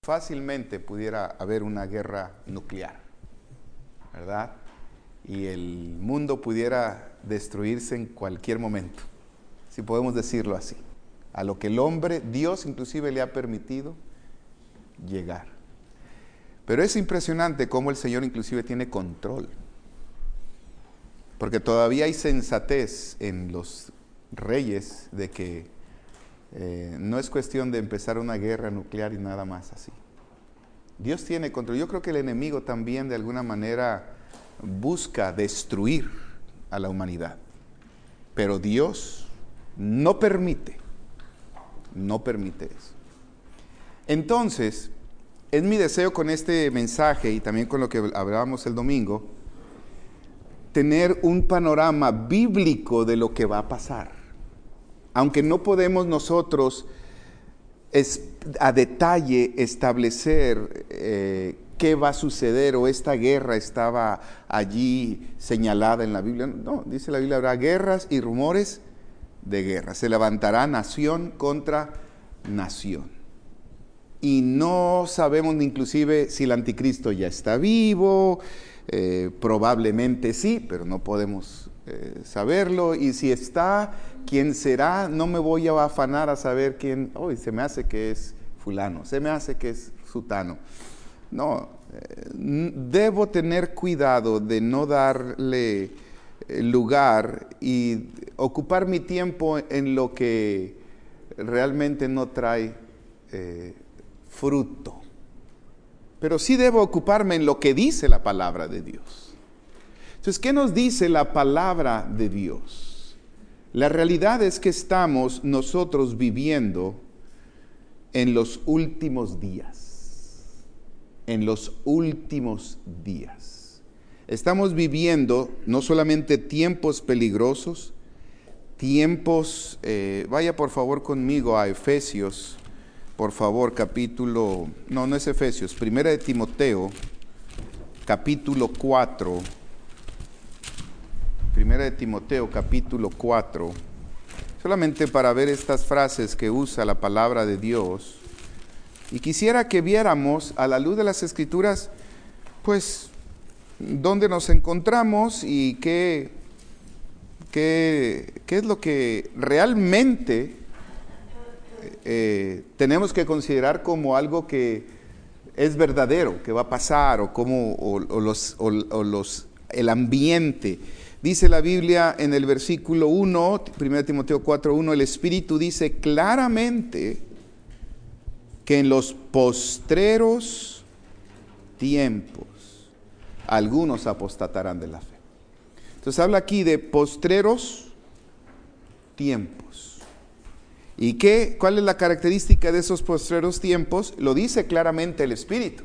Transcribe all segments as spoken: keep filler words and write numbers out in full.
fácilmente pudiera haber una guerra nuclear, ¿verdad? Y el mundo pudiera destruirse en cualquier momento, si podemos decirlo así, a lo que el hombre, Dios inclusive le ha permitido llegar. Pero es impresionante cómo el Señor inclusive tiene control, porque todavía hay sensatez en los reyes de que eh, no es cuestión de empezar una guerra nuclear y nada más así. Dios tiene control. Yo creo que el enemigo también de alguna manera busca destruir a la humanidad, pero Dios no permite, no permite eso. Entonces, es mi deseo con este mensaje y también con lo que hablábamos el domingo, tener un panorama bíblico de lo que va a pasar. Aunque no podemos nosotros es, a detalle establecer eh, qué va a suceder o esta guerra estaba allí señalada en la Biblia. No, dice la Biblia, habrá guerras y rumores de guerra. Se levantará nación contra nación. Y no sabemos inclusive si el anticristo ya está vivo, eh, probablemente sí, pero no podemos eh, saberlo. Y si está, ¿quién será? No me voy a afanar a saber quién. Oh, se me hace que es fulano, se me hace que es sutano. No, eh, debo tener cuidado de no darle lugar y ocupar mi tiempo en lo que realmente no trae eh, fruto. Pero sí debo ocuparme en lo que dice la palabra de Dios. Entonces, ¿qué nos dice la palabra de Dios? La realidad es que estamos nosotros viviendo en los últimos días. En los últimos días. Estamos viviendo no solamente tiempos peligrosos, tiempos, eh, vaya por favor conmigo a Efesios, por favor, capítulo, no, no es Efesios, Primera de Timoteo, capítulo cuatro, Primera de Timoteo, capítulo cuatro, solamente para ver estas frases que usa la palabra de Dios. Y quisiera que viéramos a la luz de las Escrituras, pues, dónde nos encontramos y qué, qué, qué es lo que realmente eh, tenemos que considerar como algo que es verdadero, que va a pasar, o como o, o los, o, o los, el ambiente. Dice la Biblia en el versículo uno, Primera de Timoteo cuatro uno, el Espíritu dice claramente que en los postreros tiempos algunos apostatarán de la fe. Entonces habla aquí de postreros tiempos. ¿Y qué? ¿Cuál es la característica de esos postreros tiempos? Lo dice claramente el Espíritu.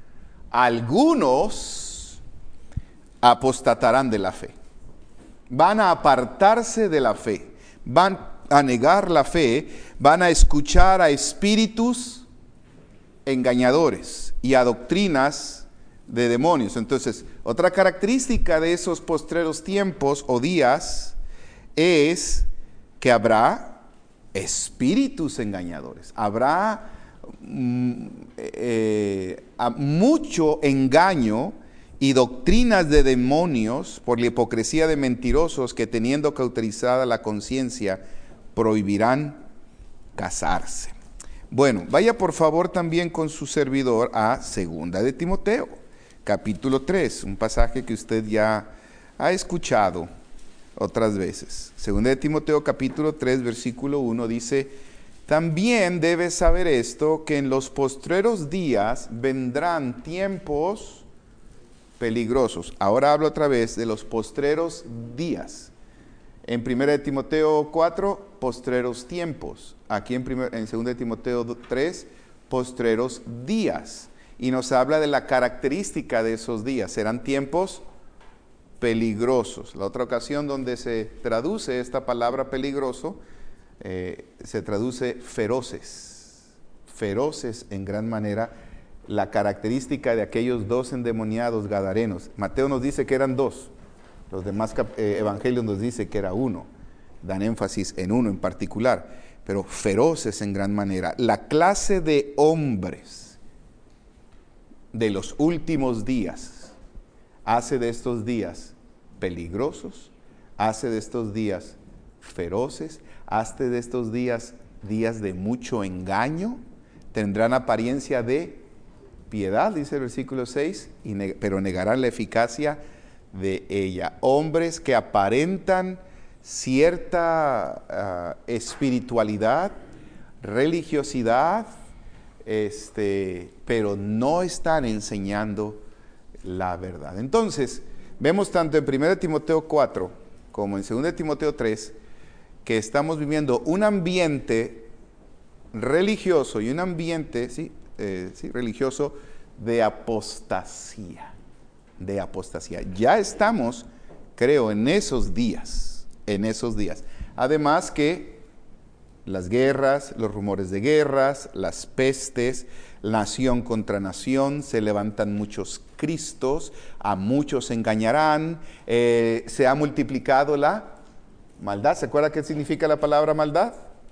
Algunos apostatarán de la fe. Van a apartarse de la fe. Van a negar la fe. Van a escuchar a espíritus engañadores y a doctrinas de demonios. Entonces, otra característica de esos postreros tiempos o días es que habrá espíritus engañadores. Habrá mm, eh, mucho engaño y doctrinas de demonios por la hipocresía de mentirosos que, teniendo cauterizada la conciencia, prohibirán casarse. Bueno, vaya por favor también con su servidor a Segunda de Timoteo, capítulo tres, un pasaje que usted ya ha escuchado otras veces. Segunda de Timoteo, capítulo tres, versículo uno, dice: también debes saber esto, que en los postreros días vendrán tiempos peligrosos. Ahora hablo otra vez de los postreros días. En Primera de Timoteo cuatro, postreros tiempos. Aquí en, primer, en Segunda de Timoteo tres, postreros días. Y nos habla de la característica de esos días. Serán tiempos peligrosos. La otra ocasión donde se traduce esta palabra peligroso, eh, se traduce feroces. Feroces en gran manera. La característica de aquellos dos endemoniados gadarenos. Mateo nos dice que eran dos. Los demás eh, evangelios nos dice que era uno. Dan énfasis en uno en particular. Pero feroces en gran manera. La clase de hombres de los últimos días hace de estos días peligrosos, hace de estos días feroces, hace de estos días días de mucho engaño, tendrán apariencia de piedad, dice el versículo seis, y neg- pero negarán la eficacia de ella. Hombres que aparentan cierta uh, espiritualidad, religiosidad, este, pero no están enseñando la verdad. Entonces, vemos tanto en primera Timoteo cuatro como en segunda Timoteo tres que estamos viviendo un ambiente religioso y un ambiente, sí, eh, sí, religioso de apostasía, de apostasía. Ya estamos, creo, en esos días, en esos días. Además que las guerras, los rumores de guerras, las pestes, nación contra nación, se levantan muchos cristos, a muchos engañarán, eh, se ha multiplicado la maldad. ¿Se acuerda qué significa la palabra maldad?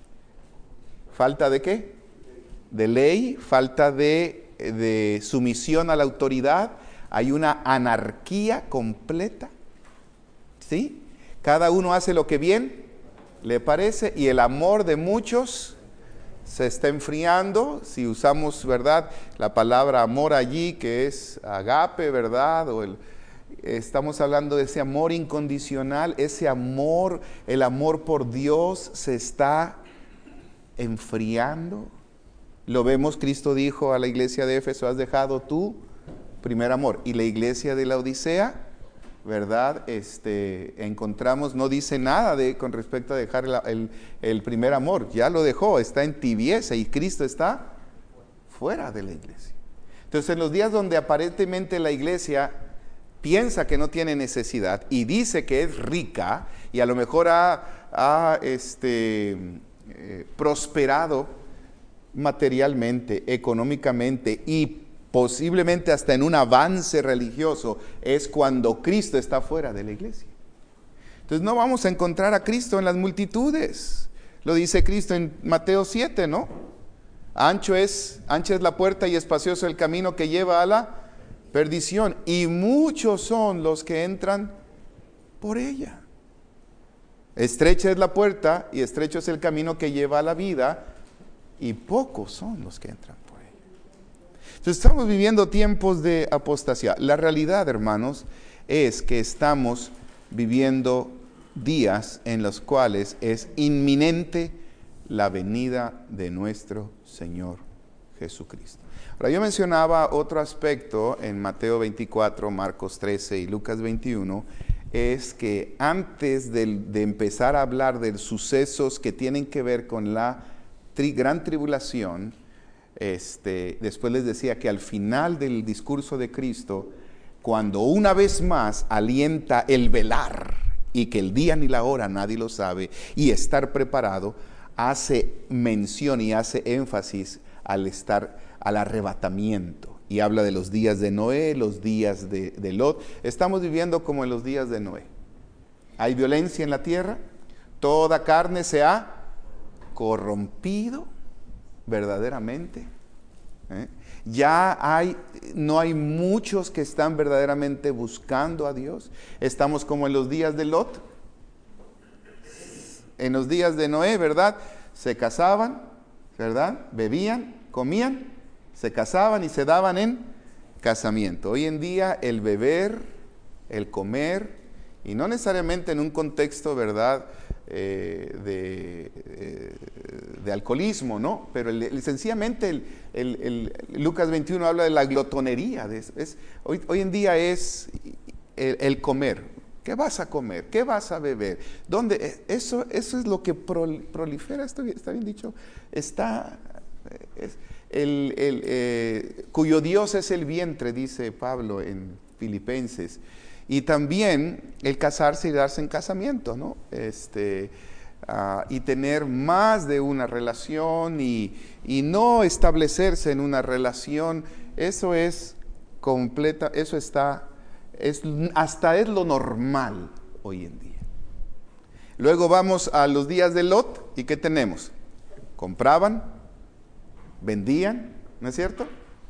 ¿Falta de qué? De ley, falta de, de sumisión a la autoridad, hay una anarquía completa, ¿sí? Cada uno hace lo que bien le parece y el amor de muchos se está enfriando. Si usamos, ¿verdad?, la palabra amor allí, que es agape, ¿verdad?, o el, estamos hablando de ese amor incondicional, ese amor, el amor por Dios se está enfriando. Lo vemos, Cristo dijo a la iglesia de Éfeso: has dejado tu primer amor. Y la iglesia de la Odisea, ¿verdad?, este, encontramos, no dice nada de con respecto a dejar el, el, el primer amor, ya lo dejó, está en tibieza y Cristo está fuera de la iglesia. Entonces, en los días donde aparentemente la iglesia piensa que no tiene necesidad y dice que es rica y a lo mejor ha, ha este, eh, prosperado materialmente, económicamente y posiblemente hasta en un avance religioso, es cuando Cristo está fuera de la iglesia. Entonces no vamos a encontrar a Cristo en las multitudes. Lo dice Cristo en Mateo siete, ¿no? Ancho es, ancha es la puerta y espacioso el camino que lleva a la perdición, y muchos son los que entran por ella. Estrecha es la puerta y estrecho es el camino que lleva a la vida, y pocos son los que entran por ella. Entonces estamos viviendo tiempos de apostasía. La realidad, hermanos, es que estamos viviendo días en los cuales es inminente la venida de nuestro Señor Jesucristo. Ahora, yo mencionaba otro aspecto en Mateo veinticuatro, Marcos trece y Lucas veintiuno, es que antes de, de empezar a hablar de sucesos que tienen que ver con la tri, gran tribulación, este, después les decía que al final del discurso de Cristo, cuando una vez más alienta el velar y que el día ni la hora nadie lo sabe y estar preparado, hace mención y hace énfasis al estar al arrebatamiento y habla de los días de Noé, los días de, de Lot. Estamos viviendo como en los días de Noé. Hay violencia en la tierra, toda carne se ha corrompido verdaderamente. ¿Eh? Ya hay, no hay muchos que están verdaderamente buscando a Dios. Estamos como en los días de Lot, en los días de Noé, ¿verdad? Se casaban, ¿verdad? Bebían, comían, se casaban y se daban en casamiento. Hoy en día el beber, el comer, y no necesariamente en un contexto, ¿verdad?, eh, de, eh, de alcoholismo, ¿no? Pero el, el, sencillamente el, el, el Lucas veintiuno habla de la glotonería. De, es, hoy, hoy en día es el, el comer. ¿Qué vas a comer? ¿Qué vas a beber? ¿Dónde? Eso, eso es lo que prolifera, ¿está bien, está bien dicho? Está, es, el, el, eh, cuyo Dios es el vientre, dice Pablo en Filipenses. Y también el casarse y darse en casamiento, ¿no? Este, uh, y tener más de una relación y, y no establecerse en una relación, eso es completa, eso está, es, hasta es lo normal hoy en día. Luego vamos a los días de Lot, ¿y qué tenemos? Compraban, vendían, ¿no es cierto?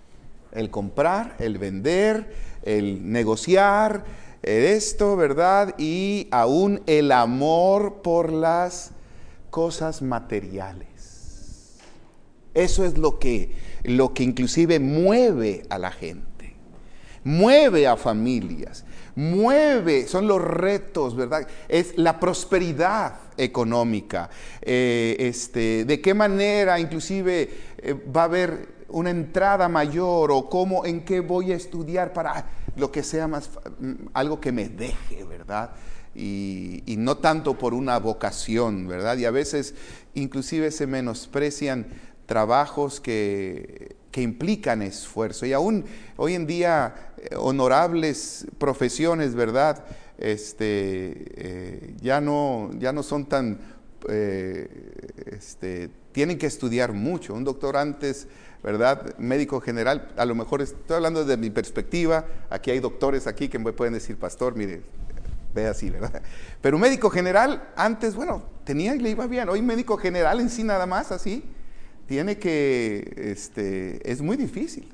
El comprar, el vender, el negociar, esto, ¿verdad? Y aún el amor por las cosas materiales. Eso es lo que, lo que inclusive mueve a la gente, mueve a familias, mueve, son los retos, ¿verdad? Es la prosperidad económica, eh, este, de qué manera inclusive eh, va a haber una entrada mayor o cómo, en qué voy a estudiar para lo que sea más, algo que me deje, ¿verdad? Y, y no tanto por una vocación, ¿verdad? Y a veces inclusive se menosprecian trabajos que, que implican esfuerzo. Y aún hoy en día eh, honorables profesiones, ¿verdad? Este, eh, ya, no, ya no son tan, eh, este, tienen que estudiar mucho. Un doctor antes, ¿verdad? Médico general, a lo mejor estoy hablando desde mi perspectiva, aquí hay doctores aquí que me pueden decir, pastor, mire, ve así, ¿verdad? Pero un médico general antes, bueno, tenía y le iba bien. Hoy médico general en sí nada más así, tiene que, este, es muy difícil.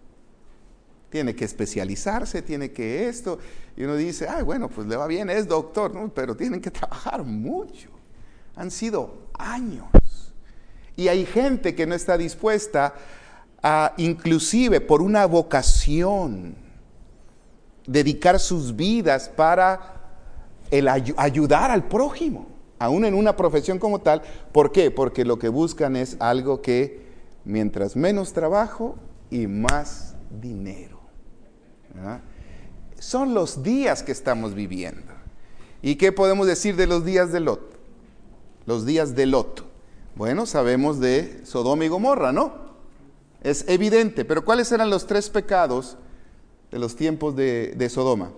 Tiene que especializarse, tiene que esto, y uno dice, ah, bueno, pues le va bien, es doctor, ¿no? Pero tienen que trabajar mucho. Han sido años. Y hay gente que no está dispuesta a, inclusive por una vocación, dedicar sus vidas para el ay- ayudar al prójimo, aún en una profesión como tal. ¿Por qué? Porque lo que buscan es algo que mientras menos trabajo y más dinero, ¿verdad? Son los días que estamos viviendo. ¿Y qué podemos decir de los días de Lot? Los días de Lot. Bueno, sabemos de Sodoma y Gomorra, ¿no? Es evidente, pero ¿cuáles eran los tres pecados de los tiempos de, de Sodoma?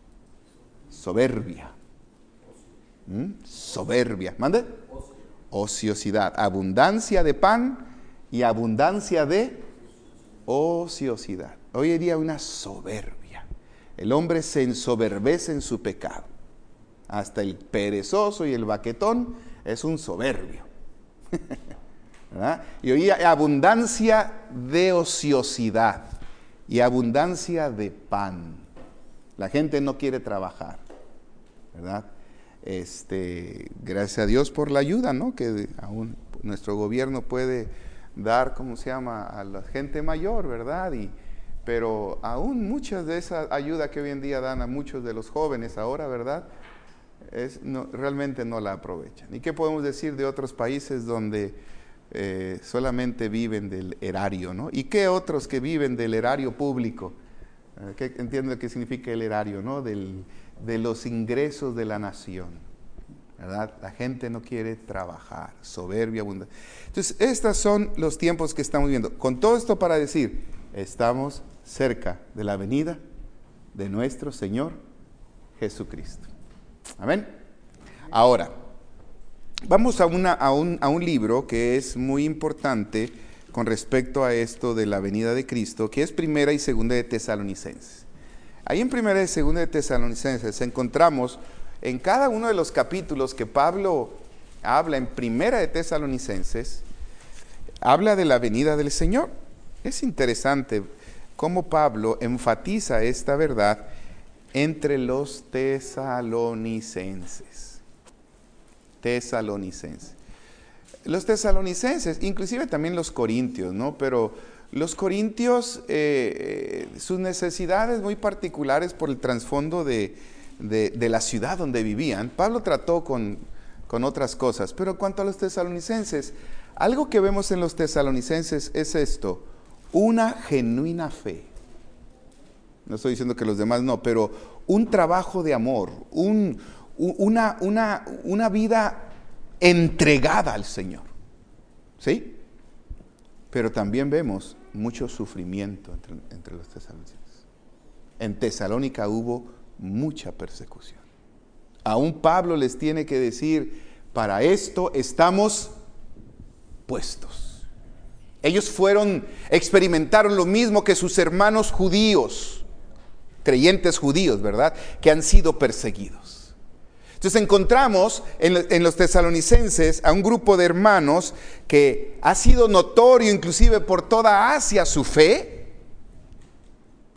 Soberbia. ¿Mm? Soberbia. ¿Mande? Ociosidad. Abundancia de pan y abundancia de ociosidad. Hoy en día hay una soberbia. El hombre se ensoberbece en su pecado. Hasta el perezoso y el baquetón es un soberbio. ¿Verdad? Y hoy hay abundancia de ociosidad y abundancia de pan. La gente no quiere trabajar, ¿verdad? Este, gracias a Dios por la ayuda, ¿no? Que aún nuestro gobierno puede dar, ¿cómo se llama?, a la gente mayor, ¿verdad? Y, pero aún muchas de esa ayuda que hoy en día dan a muchos de los jóvenes ahora, ¿verdad?, Es, no, realmente no la aprovechan. ¿Y qué podemos decir de otros países donde eh, solamente viven del erario, ¿no? ¿Y qué otros que viven del erario público? Eh, ¿qué, entiendo lo que significa el erario, ¿no? Del, de los ingresos de la nación, ¿verdad? La gente no quiere trabajar, soberbia, abundancia. Entonces, estos son los tiempos que estamos viviendo. Con todo esto para decir, estamos cerca de la venida de nuestro Señor Jesucristo. Amén. Ahora, vamos a, una, a, un, a un libro que es muy importante con respecto a esto de la venida de Cristo, que es Primera y Segunda de Tesalonicenses. Ahí en Primera y Segunda de Tesalonicenses encontramos en cada uno de los capítulos que Pablo habla en Primera de Tesalonicenses, habla de la venida del Señor. Es interesante cómo Pablo enfatiza esta verdad entre los tesalonicenses. Tesalonicenses. Los tesalonicenses, inclusive también los corintios, ¿no? Pero los corintios, eh, sus necesidades muy particulares por el trasfondo de, de, de la ciudad donde vivían, Pablo trató con, con otras cosas. Pero en cuanto a los tesalonicenses, algo que vemos en los tesalonicenses es esto: una genuina fe. No estoy diciendo que los demás no, pero un trabajo de amor, un, una, una, una vida entregada al Señor. ¿Sí? Pero también vemos mucho sufrimiento entre, entre los tesalonicenses. En Tesalónica hubo mucha persecución. Aún Pablo les tiene que decir, para esto estamos puestos. Ellos fueron, experimentaron lo mismo que sus hermanos judíos, creyentes judíos, ¿verdad?, que han sido perseguidos. Entonces encontramos en, en los tesalonicenses a un grupo de hermanos que ha sido notorio inclusive por toda Asia su fe,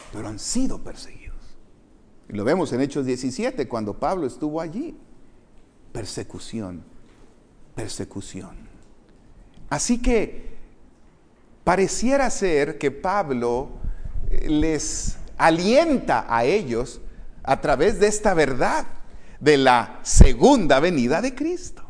pero han sido perseguidos. Y lo vemos en Hechos diecisiete, cuando Pablo estuvo allí. Persecución, persecución. Así que pareciera ser que Pablo les alienta a ellos a través de esta verdad de la segunda venida de Cristo.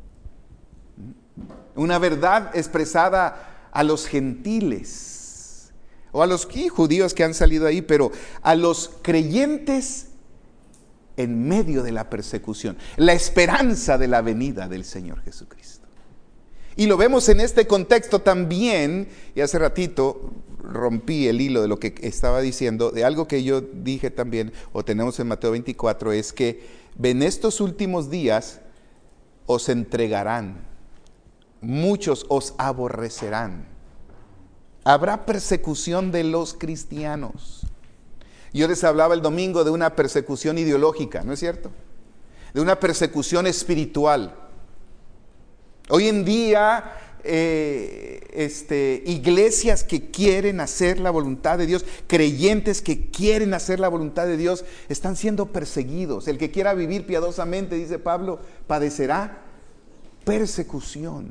Una verdad expresada a los gentiles, o a los judíos que han salido ahí, pero a los creyentes en medio de la persecución, la esperanza de la venida del Señor Jesucristo. Y lo vemos en este contexto también, y hace ratito rompí el hilo de lo que estaba diciendo, de algo que yo dije también, o tenemos en Mateo veinticuatro, es que en estos últimos días os entregarán, muchos os aborrecerán, habrá persecución de los cristianos. Yo les hablaba el domingo de una persecución ideológica, ¿no es cierto? De una persecución espiritual. Hoy en día, eh, este, iglesias que quieren hacer la voluntad de Dios, creyentes que quieren hacer la voluntad de Dios, están siendo perseguidos. El que quiera vivir piadosamente, dice Pablo, padecerá persecución.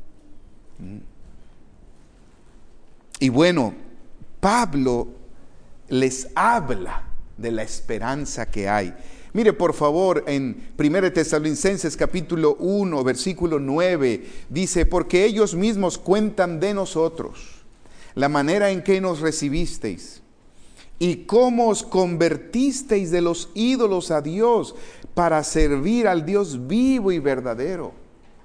Y bueno, Pablo les habla de la esperanza que hay. Mire, por favor, en primera de Tesalonicenses capítulo uno, versículo nueve, dice: porque ellos mismos cuentan de nosotros la manera en que nos recibisteis y cómo os convertisteis de los ídolos a Dios para servir al Dios vivo y verdadero,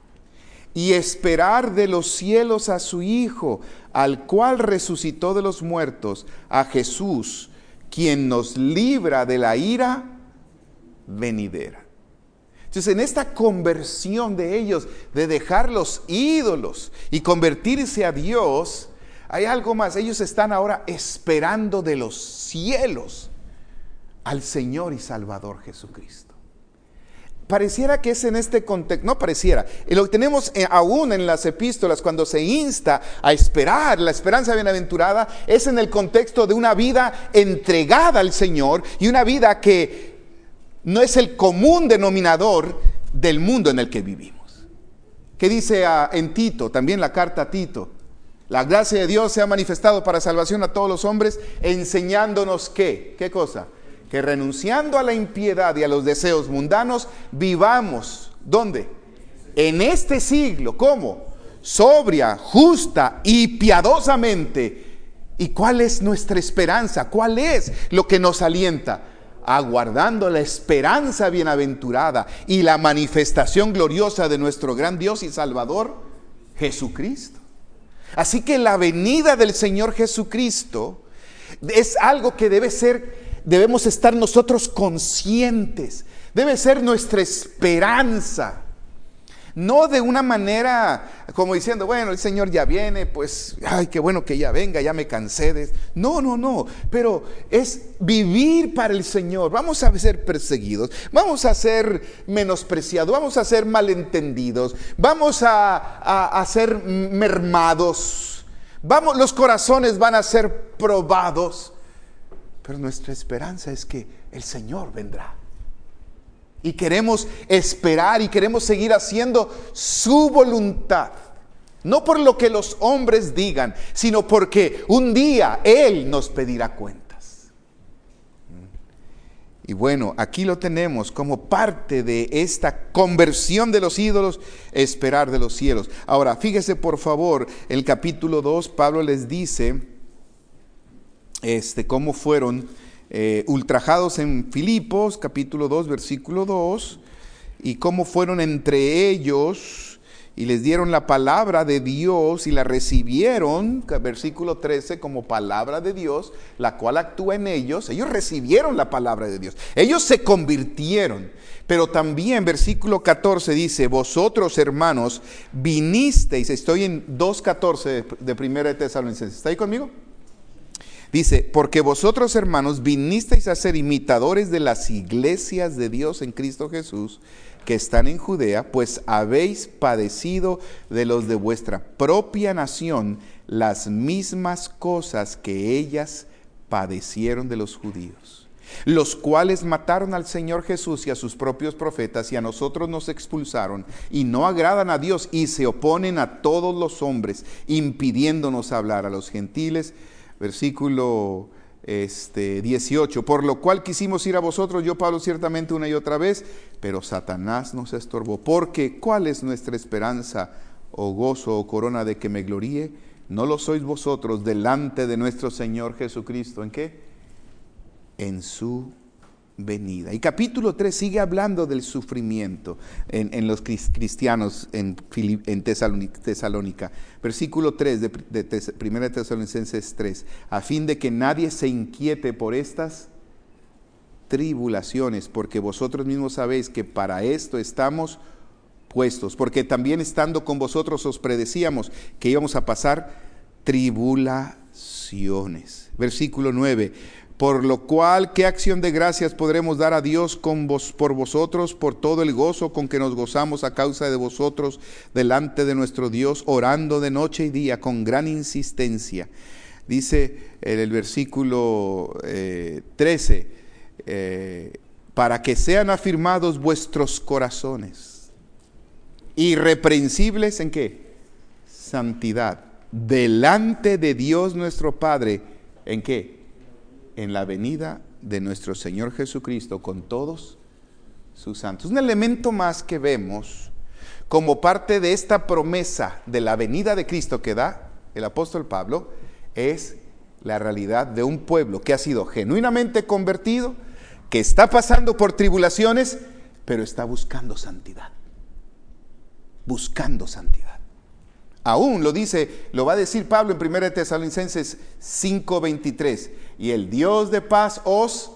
y esperar de los cielos a su Hijo, al cual resucitó de los muertos, a Jesús, quien nos libra de la ira venidera. Entonces, en esta conversión de ellos, de dejar los ídolos y convertirse a Dios, hay algo más. Ellos están ahora esperando de los cielos al Señor y Salvador Jesucristo. Pareciera que es en este contexto, no pareciera, lo tenemos aún en las epístolas cuando se insta a esperar, la esperanza bienaventurada es en el contexto de una vida entregada al Señor y una vida que no es el común denominador del mundo en el que vivimos. ¿Qué dice a, en Tito, también la carta a Tito? La gracia de Dios se ha manifestado para salvación a todos los hombres, enseñándonos ¿qué? ¿Qué cosa? Que renunciando a la impiedad y a los deseos mundanos, vivamos, ¿dónde? En este siglo, ¿cómo? Sobria, justa y piadosamente. ¿Y cuál es nuestra esperanza? ¿Cuál es lo que nos alienta? Aguardando la esperanza bienaventurada y la manifestación gloriosa de nuestro gran Dios y Salvador, Jesucristo. Así que la venida del Señor Jesucristo es algo que debe ser... Debemos estar nosotros conscientes, debe ser nuestra esperanza, no de una manera como diciendo, bueno, el Señor ya viene, pues, ay, qué bueno que ya venga, ya me cansé de... No, no, no, pero es vivir para el Señor. Vamos a ser perseguidos, vamos a ser menospreciados, vamos a ser malentendidos, vamos a, a, a ser mermados, vamos, los corazones van a ser probados. Pero nuestra esperanza es que el Señor vendrá. Y queremos esperar y queremos seguir haciendo su voluntad. No por lo que los hombres digan, sino porque un día Él nos pedirá cuentas. Y bueno, aquí lo tenemos como parte de esta conversión de los ídolos, esperar de los cielos. Ahora, fíjese por favor, el capítulo dos, Pablo les dice... Este, cómo fueron eh, ultrajados en Filipos, capítulo dos, versículo dos, y cómo fueron entre ellos y les dieron la palabra de Dios y la recibieron, versículo trece, como palabra de Dios, la cual actúa en ellos. Ellos recibieron la palabra de Dios, ellos se convirtieron. Pero también versículo catorce dice: vosotros, hermanos, vinisteis, estoy en dos catorce de, de primera de Tesalonicenses, ¿está ahí conmigo? Dice, porque vosotros, hermanos, vinisteis a ser imitadores de las iglesias de Dios en Cristo Jesús, que están en Judea, pues habéis padecido de los de vuestra propia nación las mismas cosas que ellas padecieron de los judíos, los cuales mataron al Señor Jesús y a sus propios profetas, y a nosotros nos expulsaron, y no agradan a Dios, y se oponen a todos los hombres, impidiéndonos hablar a los gentiles. Versículo este, dieciocho, por lo cual quisimos ir a vosotros, yo Pablo ciertamente una y otra vez, pero Satanás nos estorbó, porque ¿cuál es nuestra esperanza, o gozo, o corona de que me gloríe? ¿No lo sois vosotros delante de nuestro Señor Jesucristo? ¿En qué? En su venida. Y capítulo tres sigue hablando del sufrimiento en, en los cristianos en, en Tesalónica. Versículo tres de, de, de primera Tesalonicenses tres. A fin de que nadie se inquiete por estas tribulaciones, porque vosotros mismos sabéis que para esto estamos puestos, porque también estando con vosotros os predecíamos que íbamos a pasar tribulaciones. Versículo nueve. Por lo cual, ¿qué acción de gracias podremos dar a Dios con vos, por vosotros, por todo el gozo con que nos gozamos a causa de vosotros delante de nuestro Dios, orando de noche y día con gran insistencia? Dice en el versículo eh, trece, eh, para que sean afirmados vuestros corazones, irreprensibles ¿en qué? Santidad, delante de Dios nuestro Padre, ¿en qué? En la venida de nuestro Señor Jesucristo con todos sus santos. Un elemento más que vemos como parte de esta promesa de la venida de Cristo que da el apóstol Pablo es la realidad de un pueblo que ha sido genuinamente convertido, que está pasando por tribulaciones, pero está buscando santidad. Buscando santidad. Aún lo dice, lo va a decir Pablo en primera Tesalonicenses cinco veintitrés. Y el Dios de paz os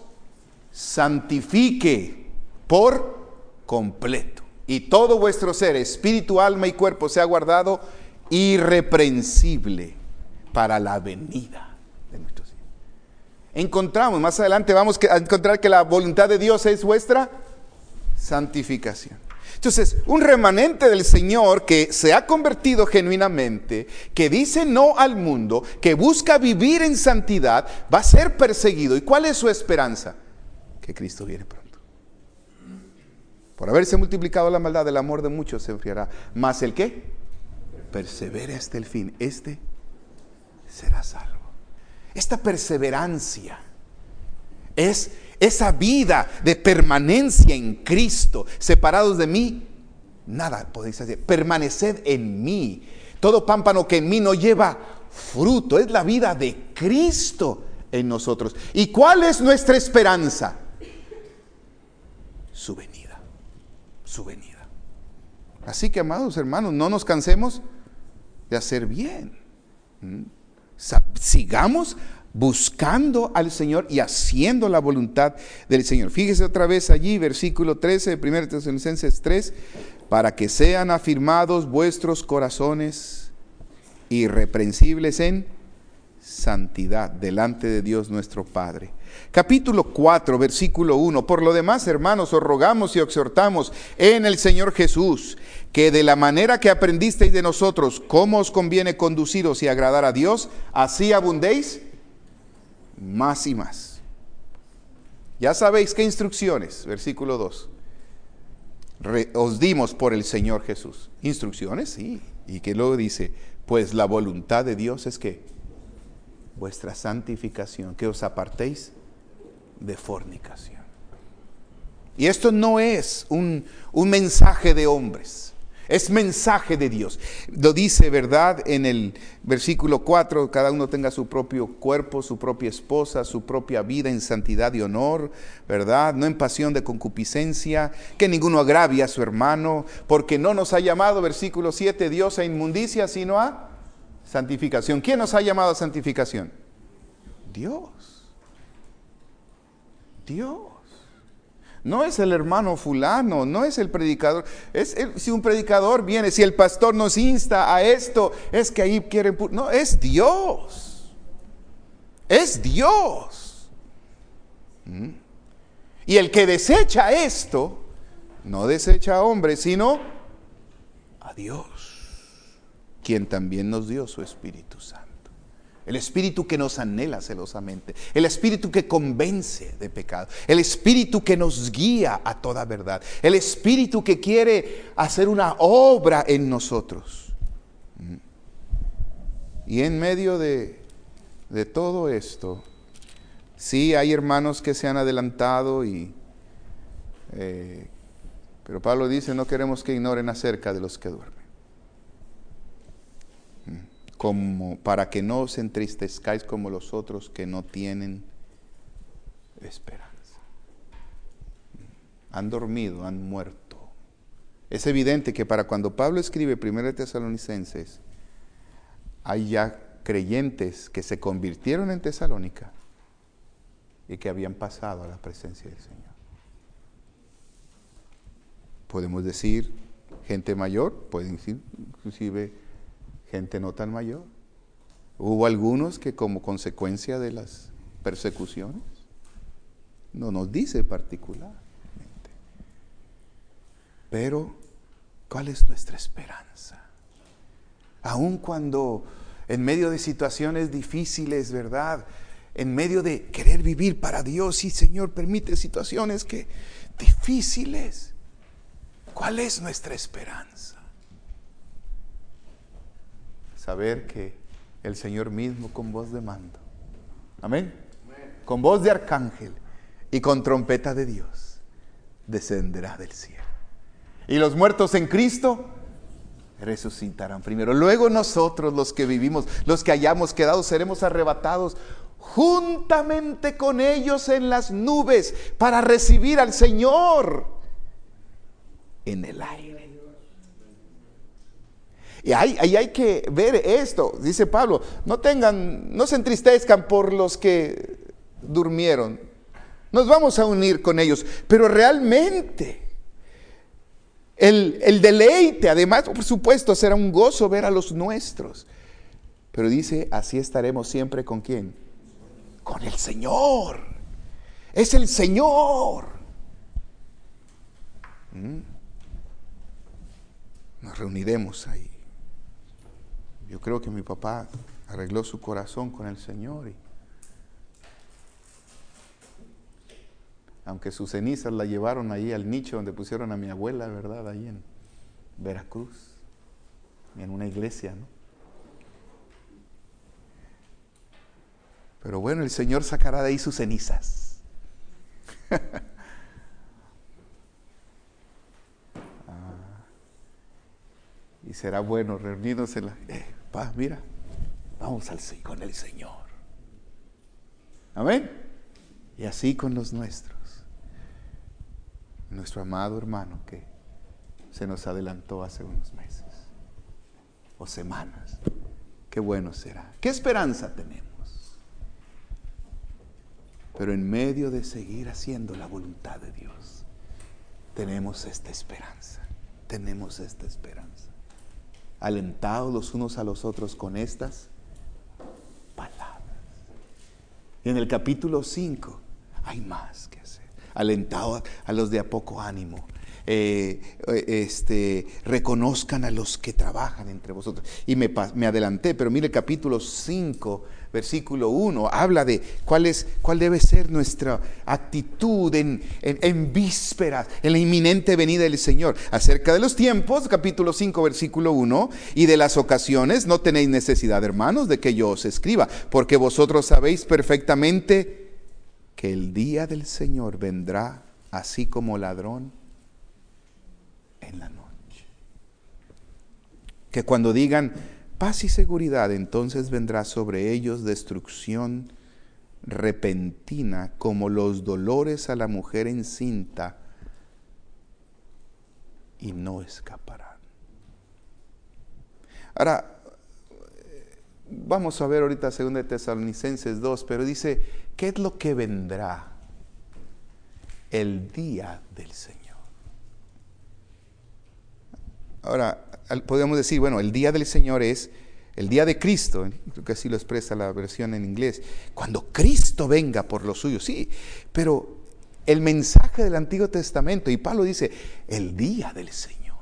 santifique por completo. Y todo vuestro ser, espíritu, alma y cuerpo, sea guardado irreprensible para la venida de nuestro Señor. Encontramos, más adelante vamos a encontrar que la voluntad de Dios es vuestra santificación. Entonces, un remanente del Señor que se ha convertido genuinamente, que dice no al mundo, que busca vivir en santidad, va a ser perseguido. ¿Y cuál es su esperanza? Que Cristo viene pronto. Por haberse multiplicado la maldad, el amor de muchos se enfriará. Mas el que persevere hasta el fin, este será salvo. Esta perseverancia es esa vida de permanencia en Cristo. Separados de mí, nada podéis hacer. Permaneced en mí. Todo pámpano que en mí no lleva fruto, es la vida de Cristo en nosotros. ¿Y cuál es nuestra esperanza? Su venida. Su venida. Así que, amados hermanos, no nos cansemos de hacer bien. ¿Mm? Sigamos buscando al Señor y haciendo la voluntad del Señor. Fíjese otra vez allí, versículo trece de primera Tesalonicenses tres, para que sean afirmados vuestros corazones irreprensibles en santidad delante de Dios nuestro Padre. Capítulo cuatro, versículo uno. Por lo demás, hermanos, os rogamos y exhortamos en el Señor Jesús, que de la manera que aprendisteis de nosotros cómo os conviene conduciros y agradar a Dios, así abundéis más y más. Ya sabéis qué instrucciones, versículo dos, Re, os dimos por el Señor Jesús. Instrucciones, sí. Y que luego dice, pues la voluntad de Dios es que vuestra santificación, que os apartéis de fornicación. Y esto no es un, un mensaje de hombres. Es mensaje de Dios. Lo dice, ¿verdad? En el versículo cuatro, cada uno tenga su propio cuerpo, su propia esposa, su propia vida en santidad y honor, ¿verdad? No en pasión de concupiscencia, que ninguno agravie a su hermano, porque no nos ha llamado, versículo siete, Dios a inmundicia, sino a santificación. ¿Quién nos ha llamado a santificación? Dios. Dios. No es el hermano fulano, no es el predicador. Es el, si un predicador viene, si el pastor nos insta a esto, es que ahí quieren... No, es Dios. Es Dios. ¿Mm? Y el que desecha esto, no desecha a hombres, sino a Dios, quien también nos dio su Espíritu Santo. El Espíritu que nos anhela celosamente. El Espíritu que convence de pecado. El Espíritu que nos guía a toda verdad. El Espíritu que quiere hacer una obra en nosotros. Y en medio de, de todo esto, sí hay hermanos que se han adelantado, y, eh, pero Pablo dice, no queremos que ignoren acerca de los que duermen. Como para que no os entristezcáis como los otros que no tienen esperanza. Han dormido, han muerto. Es evidente que para cuando Pablo escribe primera de Tesalonicenses, hay ya creyentes que se convirtieron en Tesalónica y que habían pasado a la presencia del Señor. Podemos decir gente mayor, pueden decir inclusive gente no tan mayor. Hubo algunos que como consecuencia de las persecuciones, no nos dice particularmente. Pero, ¿cuál es nuestra esperanza? Aun cuando en medio de situaciones difíciles, ¿verdad? En medio de querer vivir para Dios, sí, Señor, permite situaciones que difíciles. ¿Cuál es nuestra esperanza? Saber que el Señor mismo con voz de mando, amén, con voz de arcángel y con trompeta de Dios, descenderá del cielo. Y los muertos en Cristo resucitarán primero. Luego nosotros, los que vivimos, los que hayamos quedado, seremos arrebatados juntamente con ellos en las nubes para recibir al Señor en el aire. Y ahí, ahí hay que ver esto, dice Pablo, no tengan, no se entristezcan por los que durmieron. Nos vamos a unir con ellos, pero realmente el, el deleite, además, por supuesto, será un gozo ver a los nuestros. Pero dice, así estaremos siempre ¿con quién? Con el Señor. Es el Señor. ¿Mm? Nos reuniremos ahí. Yo creo que mi papá arregló su corazón con el Señor. Y aunque sus cenizas la llevaron ahí al nicho donde pusieron a mi abuela, ¿verdad? Ahí en Veracruz, en una iglesia, ¿no? Pero bueno, el Señor sacará de ahí sus cenizas. ah, y será bueno reunirnos en la... Eh, pa, mira, vamos al con el Señor. Amén. Y así con los nuestros. Nuestro amado hermano que se nos adelantó hace unos meses o semanas. Qué bueno será. ¿Qué esperanza tenemos? Pero en medio de seguir haciendo la voluntad de Dios, tenemos esta esperanza. Tenemos esta esperanza. Alentados los unos a los otros con estas palabras. Y en el capítulo cinco hay más que hacer. Alentados a los de a poco ánimo. Eh, este, reconozcan a los que trabajan entre vosotros. Y me, me adelanté, pero mire el capítulo cinco, versículo uno, habla de cuál es, cuál debe ser nuestra actitud en, en, en vísperas, en la inminente venida del Señor. Acerca de los tiempos, capítulo cinco, versículo uno, y de las ocasiones, no tenéis necesidad, hermanos, de que yo os escriba, porque vosotros sabéis perfectamente que el día del Señor vendrá así como ladrón en la noche. Que cuando digan paz y seguridad, entonces vendrá sobre ellos destrucción repentina, como los dolores a la mujer encinta, y no escaparán. Ahora, vamos a ver ahorita segunda de Tesalonicenses dos, pero dice, ¿qué es lo que vendrá? El día del Señor. Ahora, podemos decir, bueno, el día del Señor es el día de Cristo, creo que así lo expresa la versión en inglés, cuando Cristo venga por los suyos, sí, pero el mensaje del Antiguo Testamento, y Pablo dice, el día del Señor,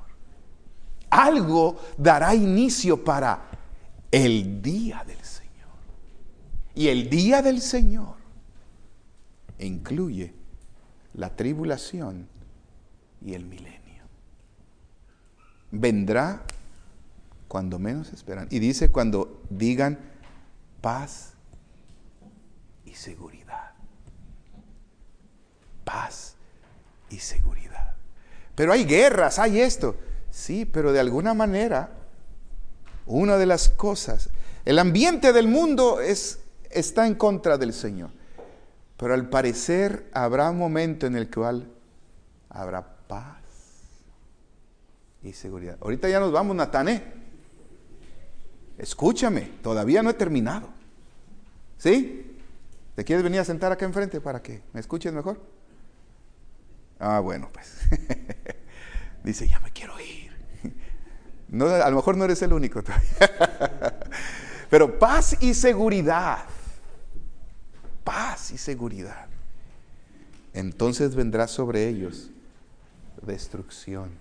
algo dará inicio para el día del Señor. Y el día del Señor incluye la tribulación y el milenio. Vendrá cuando menos esperan. Y dice cuando digan paz y seguridad. Paz y seguridad. Pero hay guerras, hay esto. Sí, pero de alguna manera, una de las cosas, el ambiente del mundo es, está en contra del Señor. Pero al parecer habrá un momento en el cual habrá paz y seguridad. Ahorita ya nos vamos, Natané. Escúchame, todavía no he terminado. ¿Sí? ¿Te quieres venir a sentar acá enfrente para que me escuches mejor? Ah, bueno, pues. Dice, ya me quiero ir. No, a lo mejor no eres el único todavía. Pero paz y seguridad. Paz y seguridad. Entonces vendrá sobre ellos destrucción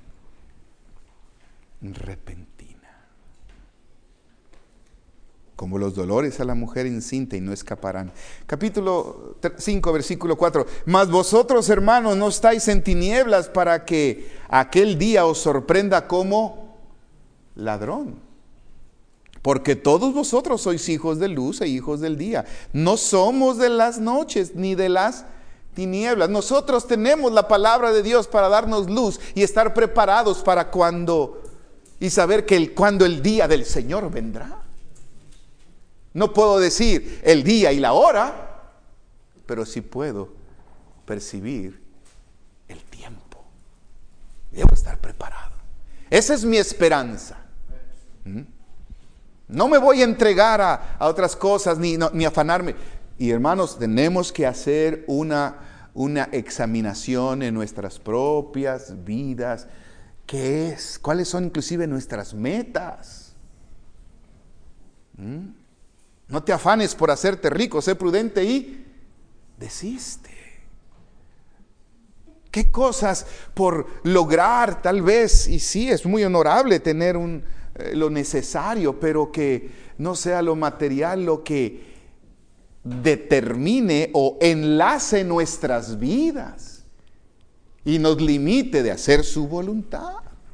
repentina. Como los dolores a la mujer encinta, y no escaparán. Capítulo cinco, versículo cuatro. Mas vosotros, hermanos, no estáis en tinieblas para que aquel día os sorprenda como ladrón. Porque todos vosotros sois hijos de luz e hijos del día. No somos de las noches ni de las tinieblas. Nosotros tenemos la palabra de Dios para darnos luz y estar preparados para cuando, y saber que el, cuando el día del Señor vendrá. No puedo decir el día y la hora, pero sí puedo percibir el tiempo. Debo estar preparado. Esa es mi esperanza. ¿Mm? No me voy a entregar a, a otras cosas ni, no, ni afanarme. Y hermanos, tenemos que hacer una, una examinación en nuestras propias vidas. ¿Qué es? ¿Cuáles son inclusive nuestras metas? ¿Mm? No te afanes por hacerte rico, sé prudente y desiste. ¿Qué cosas por lograr tal vez? Y sí, es muy honorable tener un, eh, lo necesario, pero que no sea lo material lo que determine o enlace nuestras vidas y nos limite de hacer su voluntad.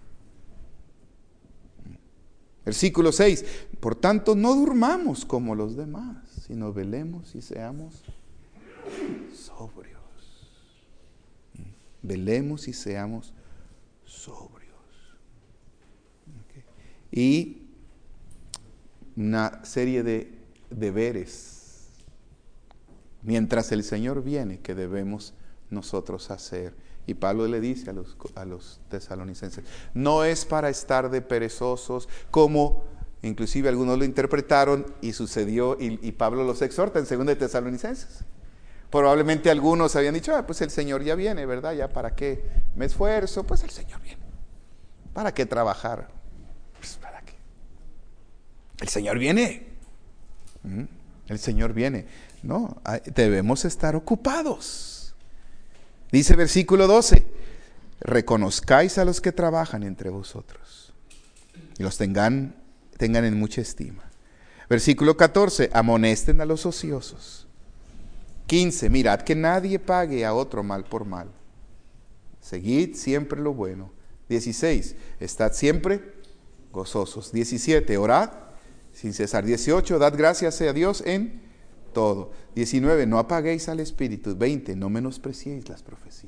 Versículo seis. Por tanto, no durmamos como los demás, sino velemos y seamos sobrios. Velemos y seamos sobrios. Okay. Y una serie de deberes, mientras el Señor viene, que debemos nosotros hacer. Y Pablo le dice a los, a los tesalonicenses, no es para estar de perezosos, como inclusive algunos lo interpretaron y sucedió, y, y Pablo los exhorta en segunda de Tesalonicenses. Probablemente algunos habían dicho, ah, pues el Señor ya viene, ¿verdad? Ya para qué me esfuerzo, pues el Señor viene. ¿Para qué trabajar? Pues para qué. El Señor viene. ¿Mm? El Señor viene. No, debemos estar ocupados. Dice versículo doce, reconozcáis a los que trabajan entre vosotros y los tengan tengan en mucha estima. Versículo catorce, amonesten a los ociosos. quince, mirad que nadie pague a otro mal por mal. Seguid siempre lo bueno. dieciséis, estad siempre gozosos. diecisiete, orad sin cesar. dieciocho, dad gracias a Dios en todo. diecinueve, no apaguéis al espíritu. veinte, no menospreciéis las profecías.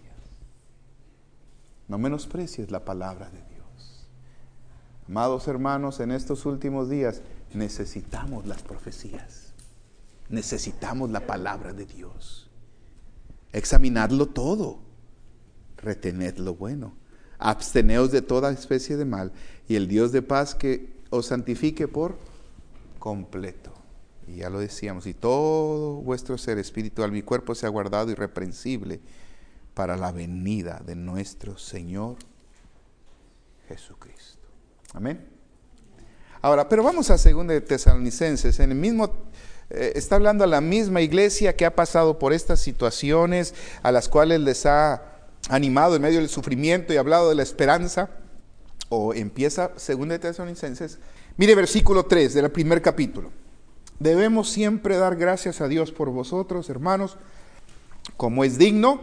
No menosprecies la palabra de Dios. Amados hermanos, en estos últimos días necesitamos las profecías. Necesitamos la palabra de Dios. Examinadlo todo. Retened lo bueno. Absteneos de toda especie de mal. Y el Dios de paz que os santifique por completo. Y ya lo decíamos. Y todo vuestro ser espiritual, mi cuerpo sea guardado irreprensible para la venida de nuestro Señor Jesucristo. Amén. Ahora, pero vamos a segunda de Tesalonicenses. En el mismo, eh, está hablando a la misma iglesia que ha pasado por estas situaciones, a las cuales les ha animado en medio del sufrimiento y hablado de la esperanza. O empieza segunda de Tesalonicenses. Mire versículo tres del primer capítulo. Debemos siempre dar gracias a Dios por vosotros, hermanos, como es digno,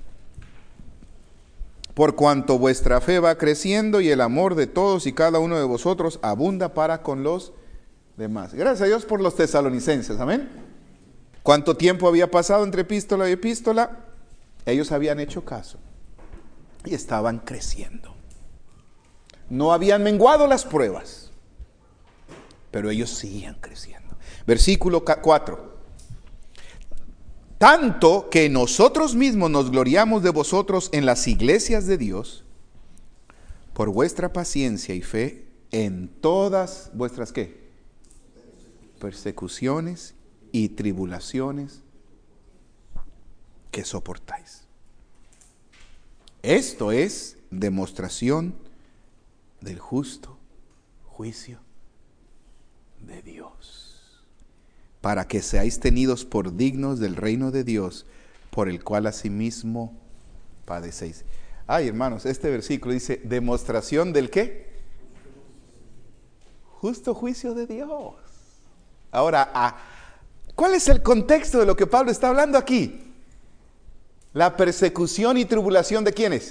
por cuanto vuestra fe va creciendo y el amor de todos y cada uno de vosotros abunda para con los demás. Gracias a Dios por los tesalonicenses, amén. ¿Cuánto tiempo había pasado entre epístola y epístola? Ellos habían hecho caso y estaban creciendo. No habían menguado las pruebas, pero ellos seguían creciendo. Versículo cuatro. Tanto que nosotros mismos nos gloriamos de vosotros en las iglesias de Dios por vuestra paciencia y fe en todas vuestras ¿qué? Persecuciones y tribulaciones que soportáis. Esto es demostración del justo juicio de Dios, para que seáis tenidos por dignos del reino de Dios, por el cual asimismo padecéis. Ay, hermanos, este versículo dice, demostración del ¿qué? Justo juicio de Dios. Ahora, ah, ¿cuál es el contexto de lo que Pablo está hablando aquí? La persecución y tribulación ¿de quiénes?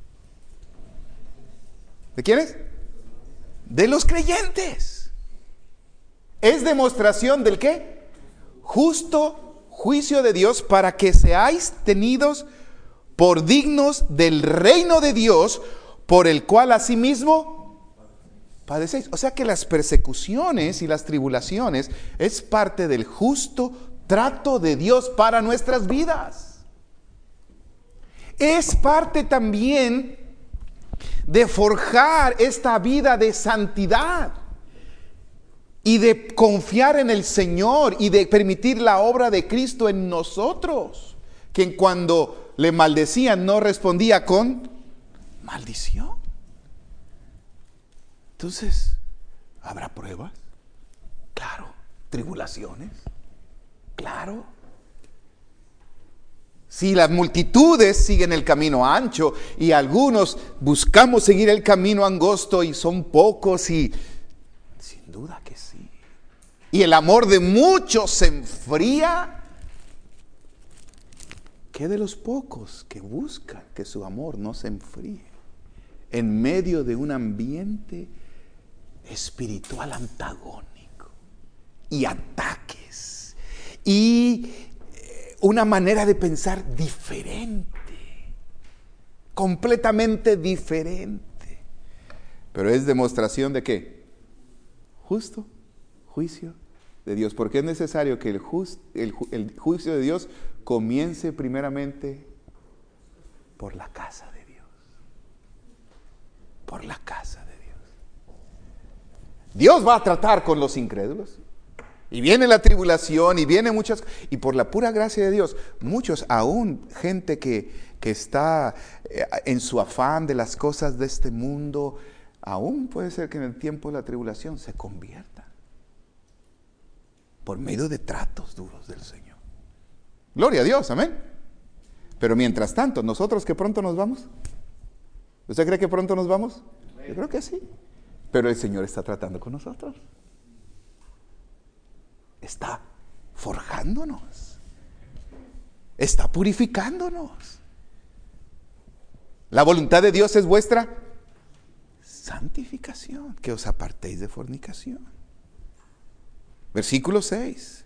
¿De quiénes? De los creyentes. Es demostración del ¿qué? Justo juicio de Dios, para que seáis tenidos por dignos del reino de Dios, por el cual asimismo padecéis. O sea que las persecuciones y las tribulaciones es parte del justo trato de Dios para nuestras vidas. Es parte también de forjar esta vida de santidad y de confiar en el Señor y de permitir la obra de Cristo en nosotros, quien cuando le maldecían no respondía con maldición. Entonces, ¿habrá pruebas? Claro. ¿Tribulaciones? Claro. Si las multitudes siguen el camino ancho y algunos buscamos seguir el camino angosto y son pocos, y sin duda que sí. Y el amor de muchos se enfría, ¿qué de los pocos que buscan que su amor no se enfríe en medio de un ambiente espiritual antagónico y ataques y una manera de pensar diferente, completamente diferente? Pero es demostración de ¿qué? Justo juicio de Dios, porque es necesario que el, just, el, el juicio de Dios comience primeramente por la casa de Dios, por la casa de Dios. Dios va a tratar con los incrédulos. Y viene la tribulación y viene muchas, y por la pura gracia de Dios, muchos, aún gente que, que está en su afán de las cosas de este mundo, aún puede ser que en el tiempo de la tribulación se conviertan por medio de tratos duros del Señor. Gloria a Dios, amén. Pero mientras tanto, ¿nosotros que pronto nos vamos? ¿Usted cree que pronto nos vamos? Yo creo que sí. Pero el Señor está tratando con nosotros. Está forjándonos, está purificándonos. La voluntad de Dios es vuestra santificación, que os apartéis de fornicación. Versículo seis.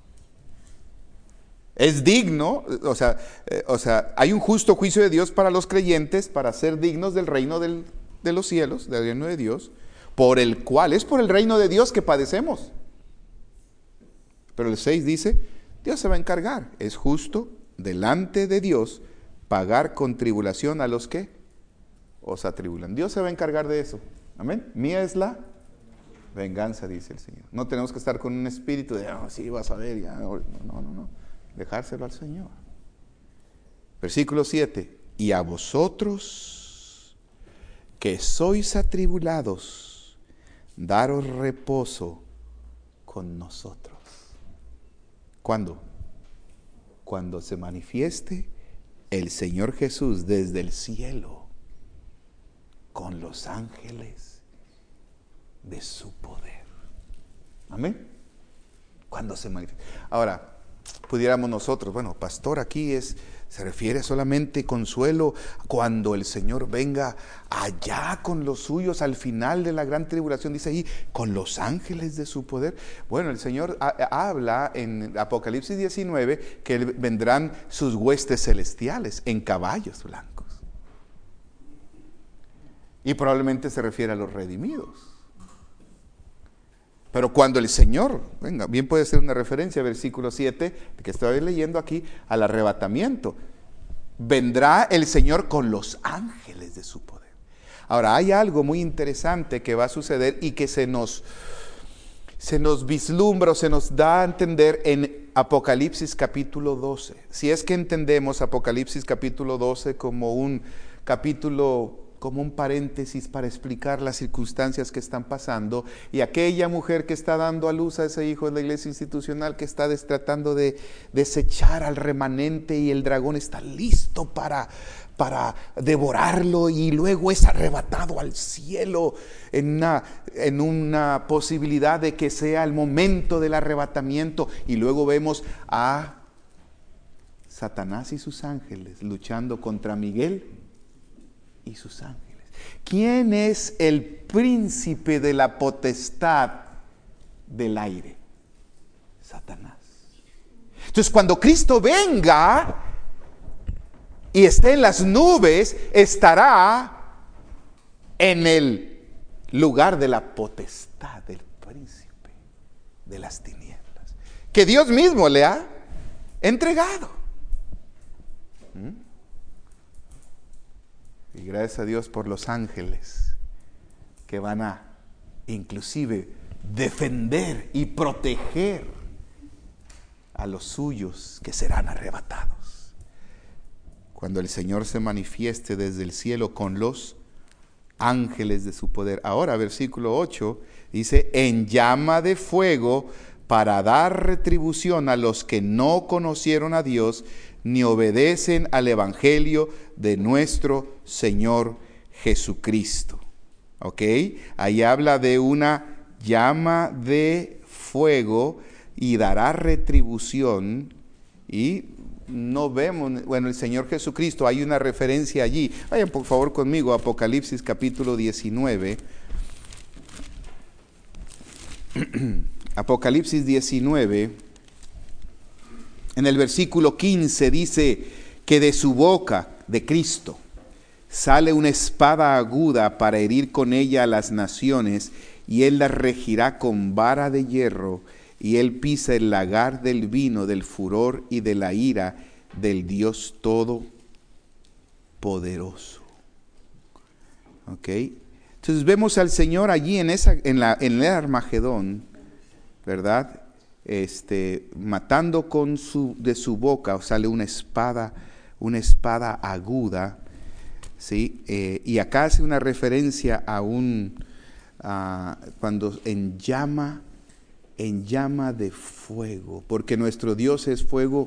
Es digno, o sea, eh, o sea, hay un justo juicio de Dios para los creyentes, para ser dignos del reino del, de los cielos, del reino de Dios, por el cual, es por el reino de Dios que padecemos. Pero el seis dice, Dios se va a encargar. Es justo delante de Dios pagar con tribulación a los que os atribulan. Dios se va a encargar de eso. Amén. Mía es la venganza, dice el Señor. No tenemos que estar con un espíritu de, oh, sí, vas a ver, ya. No, no, no. Dejárselo al Señor. Versículo siete. Y a vosotros que sois atribulados, daros reposo con nosotros. ¿Cuándo? Cuando se manifieste el Señor Jesús desde el cielo con los ángeles de su poder. Amén. Cuando se manifiesta. Ahora, pudiéramos nosotros, bueno, pastor, aquí es, se refiere solamente consuelo cuando el Señor venga allá con los suyos al final de la gran tribulación, dice ahí, con los ángeles de su poder. Bueno, el Señor ha, habla en Apocalipsis diecinueve que vendrán sus huestes celestiales en caballos blancos. Y probablemente se refiere a los redimidos. Pero cuando el Señor, venga, bien puede ser una referencia, versículo siete, que estoy leyendo aquí, al arrebatamiento. Vendrá el Señor con los ángeles de su poder. Ahora, hay algo muy interesante que va a suceder y que se nos, se nos vislumbra o se nos da a entender en Apocalipsis capítulo doce. Si es que entendemos Apocalipsis capítulo doce como un capítulo, como un paréntesis para explicar las circunstancias que están pasando, y aquella mujer que está dando a luz a ese hijo de la iglesia institucional, que está des, tratando de desechar al remanente, y el dragón está listo para, para devorarlo, y luego es arrebatado al cielo en una, en una posibilidad de que sea el momento del arrebatamiento, y luego vemos a Satanás y sus ángeles luchando contra Miguel y sus ángeles. ¿Quién es el príncipe de la potestad del aire? Satanás. Entonces, cuando Cristo venga y esté en las nubes, estará en el lugar de la potestad del príncipe de las tinieblas, que Dios mismo le ha entregado. ¿Mm? Y gracias a Dios por los ángeles que van a inclusive defender y proteger a los suyos que serán arrebatados cuando el Señor se manifieste desde el cielo con los ángeles de su poder. Ahora, versículo ocho dice, en llama de fuego, para dar retribución a los que no conocieron a Dios ni obedecen al evangelio de nuestro Señor Jesucristo. ¿Ok? Ahí habla de una llama de fuego y dará retribución. Y no vemos, bueno, el Señor Jesucristo, hay una referencia allí. Vayan por favor conmigo a Apocalipsis capítulo diecinueve. Apocalipsis diecinueve, en el versículo quince dice que de su boca, de Cristo, sale una espada aguda para herir con ella a las naciones, y él las regirá con vara de hierro, y él pisa el lagar del vino, del furor y de la ira del Dios Todopoderoso. ¿Ok? Entonces vemos al Señor allí en, esa, en, la, en el Armagedón, ¿verdad? Este, matando con su, de su boca sale una espada, una espada aguda, ¿sí? Eh, y acá hace una referencia a un, a, cuando en llama, en llama de fuego, porque nuestro Dios es fuego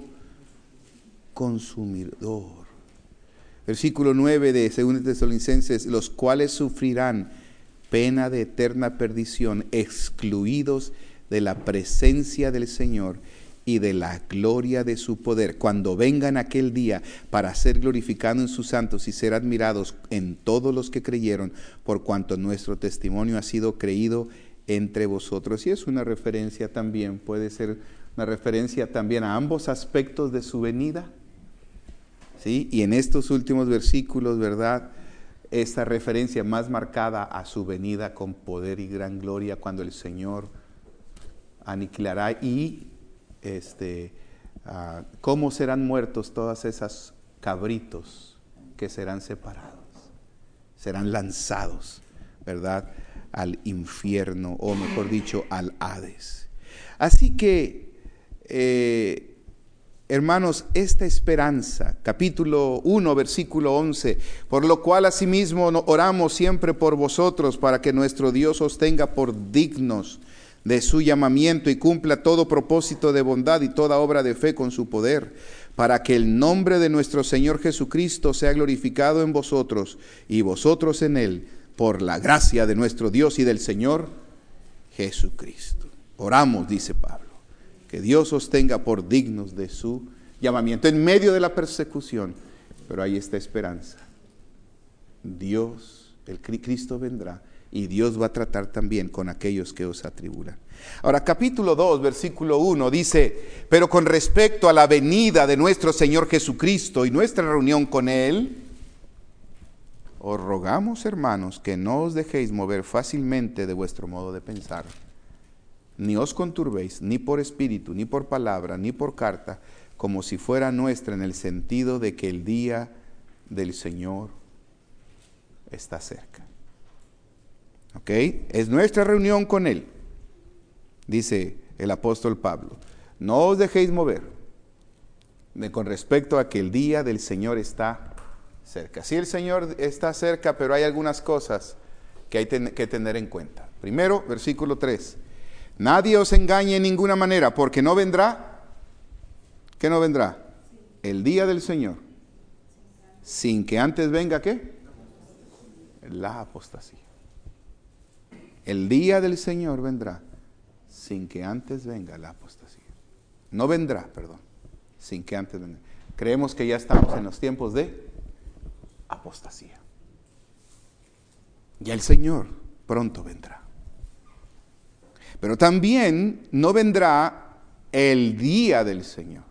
consumidor. Versículo nueve de segunda Tesalonicenses, los cuales sufrirán pena de eterna perdición, excluidos de la presencia del Señor y de la gloria de su poder, cuando vengan aquel día para ser glorificados en sus santos y ser admirados en todos los que creyeron, por cuanto nuestro testimonio ha sido creído entre vosotros. Y es una referencia también, puede ser una referencia también a ambos aspectos de su venida. ¿Sí? Y en estos últimos versículos, ¿verdad?, esta referencia más marcada a su venida con poder y gran gloria, cuando el Señor aniquilará y este, uh, cómo serán muertos todas esas cabritos que serán separados, serán lanzados, ¿verdad?, al infierno, o mejor dicho, al Hades. Así que, eh, hermanos, esta esperanza, capítulo uno, versículo once, por lo cual asimismo oramos siempre por vosotros, para que nuestro Dios os tenga por dignos de su llamamiento y cumpla todo propósito de bondad y toda obra de fe con su poder, para que el nombre de nuestro Señor Jesucristo sea glorificado en vosotros y vosotros en Él, por la gracia de nuestro Dios y del Señor Jesucristo. Oramos, dice Pablo, Que Dios os tenga por dignos de su llamamiento en medio de la persecución. Pero ahí está esperanza. Dios, el Cristo vendrá y Dios va a tratar también con aquellos que os atribulan. Ahora, capítulo dos, versículo uno dice: pero con respecto a la venida de nuestro Señor Jesucristo y nuestra reunión con Él, os rogamos, hermanos, que no os dejéis mover fácilmente de vuestro modo de pensar, ni os conturbéis, ni por espíritu, ni por palabra, ni por carta, como si fuera nuestra, en el sentido de que el día del Señor está cerca. ¿Ok? Es nuestra reunión con Él, dice el apóstol Pablo. No os dejéis mover de, con respecto a que el día del Señor está cerca. Sí, el Señor está cerca, pero hay algunas cosas que hay ten, que tener en cuenta. Primero, versículo tres. Nadie os engañe en ninguna manera, porque no vendrá. ¿Qué no vendrá? El día del Señor, sin que antes venga, ¿qué? La apostasía. El día del Señor vendrá sin que antes venga la apostasía. No vendrá, perdón, sin que antes venga. Creemos que ya estamos en los tiempos de apostasía. Ya el Señor pronto vendrá. Pero también no vendrá el día del Señor.